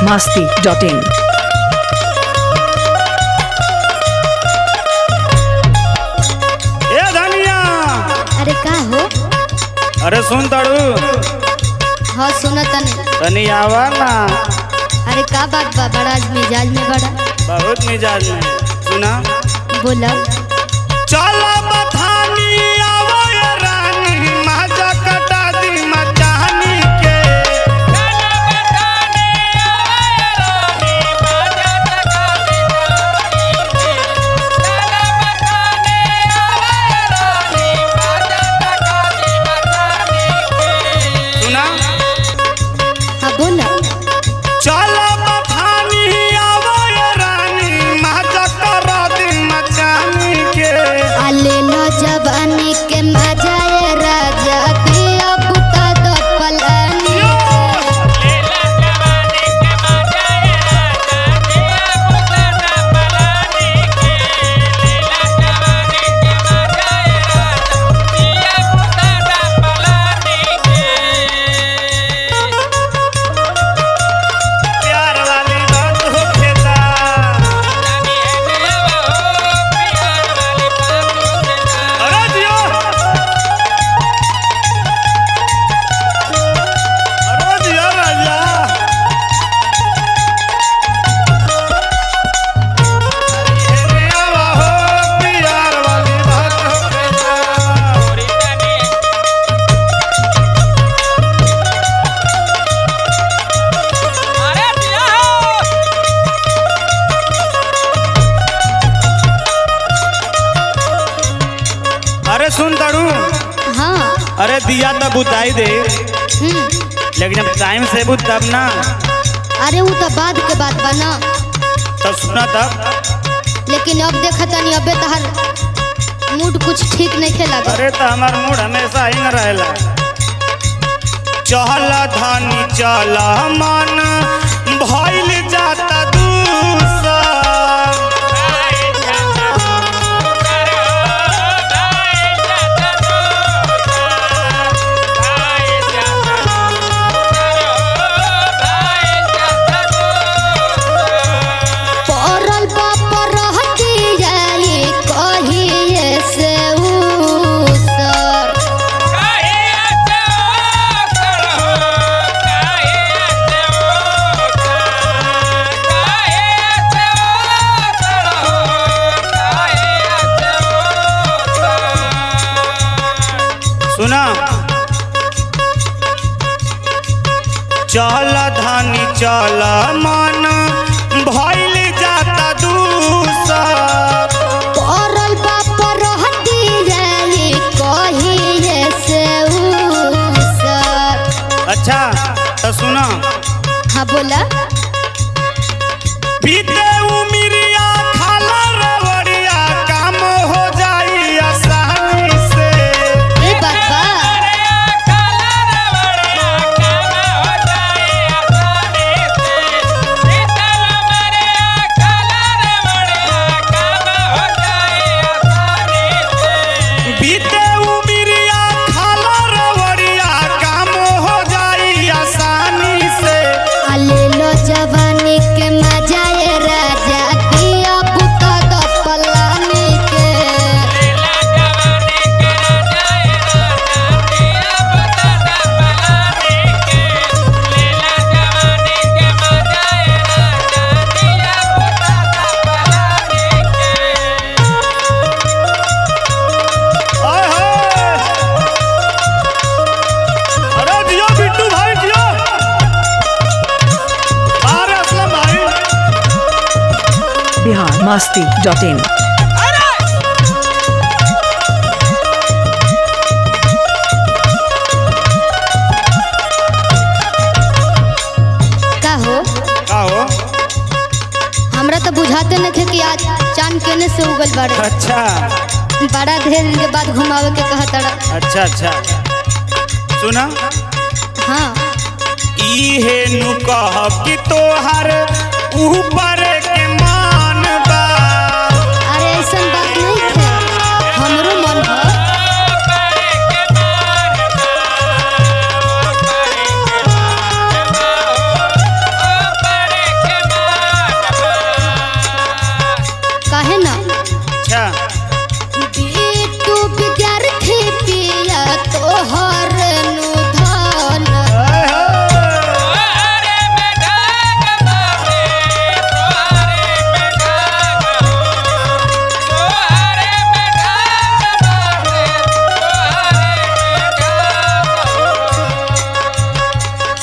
biharmasti.in। ए धनिया, अरे का हो? अरे सुन तड़ू हाँ सुना तने। तनी आवा ना। अरे का बात बा, बड़ा आज मिजाज में बड़ा। बहुत मिजाज में सुना। बोला। चला बथानी आवो ये रानी, माजा कटा दी मचानी के। चला बथानी आवो ये रानी, माजा कटा दी मचानी के। चला बथानी आवो ये रानी, माजा कटा दी मचानी के। सुना। हाँ बोला। चला बथानी आवो ये रानी, माजा कटा दी मचानी के। आले लो जवानी के मजा ये राजा दिया बुता दो पलानी। लेला जवानी के मजा ये राजा दिया बुता दो पलानी के। लेला जवानी के मजा ये राजा दिया बुता दो पलानी के। प्यार वाली बात हो खेता जानी है मेरा हो, प्यार वाली बात हो खेता। अरे जियो, अरे जियो राजा। अरे सुन तड़ू, हाँ। अरे दिया तब बुताई दे, हम्म। लेकिन जब टाइम से बुत तब ना। अरे वो तो बाद के बात बा ना। तब सुना तब। लेकिन अब देखा तनी अबे तहर मूड कुछ ठीक नहीं खेला। अरे तो हमार मूड हमेशा ही न रहेला। चल धानी चल मन भइल जाता दूसर। पौरल बाप रहती जाई कहिए से उसर। सुना। चल धानी चल मन भइल जाता दूसर। पौरल बाप रहती जाई कहिए से उसर। अच्छा तो सुना। हाँ बोला। बीते उमिरिया खाला रवड़िया, काम हो जाई आसानी से। ये बात बा। बीते उमिरिया खाला रवड़िया, काम हो जाई आसानी से। आले लो जवानी के मजा ये राजा दिया बुता दो पलानी के। आय हाय। अरे जियो बिट्टू भाई जियो। अरे असलम भाई। biharmasti.in। का हो? का हो? हमरा तो बुझाते नहीं थे कि आज चांद केने से उगल बाड़े। अच्छा बड़ा ढेर दिन के बाद घुमावे के कहा तड़ा। अच्छा अच्छा। सुना। हाँ। इहे नु कहब कि तोहर ऊपर के मान बा। अरे ऐसा बात नहीं थे, हमरो मन हो। ऊपर के मान बा, ऊपर के मान बा, ऊपर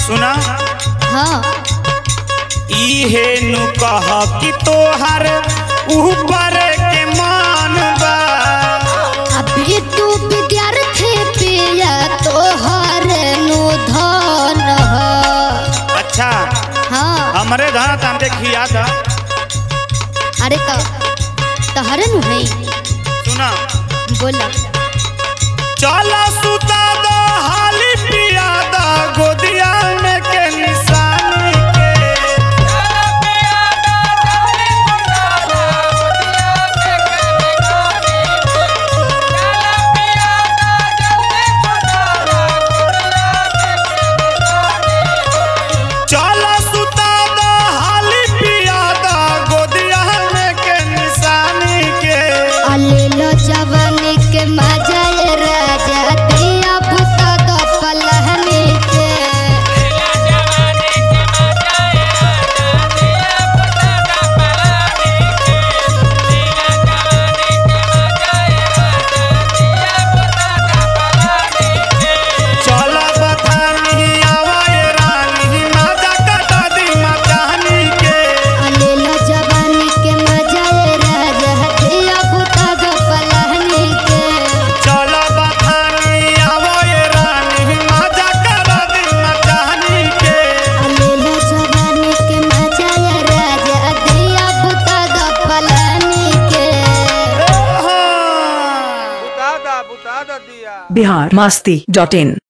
सुना हाँ इहे नु कह कि तोहर ऊपर के मान बा। अभी तू विद्यार्थी पिया तोहर नु धन ह। अच्छा हाँ हमरे धन तामके खिया था। अरे तो तोहरे नु है। सुना बोला चला सुता दो हाली पिया दा गोदिया में के निशानी के। चला सुता दो हाली पिया दा गोदिया में के निशानी के। ले लो जवानी के मजा ये राजा दिया बुता दो पलहनी के। चला बथानी आवा ये रानी माजा कटा दी मचानी के। ले लो जवानी के मजा ये राजा दिया बुता दो पलहनी के। चला बथानी आवा ये रानी माजा कटा दी मचानी के। ले लो जवानी के मजा ये राजा दिया बुता दो पलहनी के। हाँ। बुता दा दिया। biharmasti.in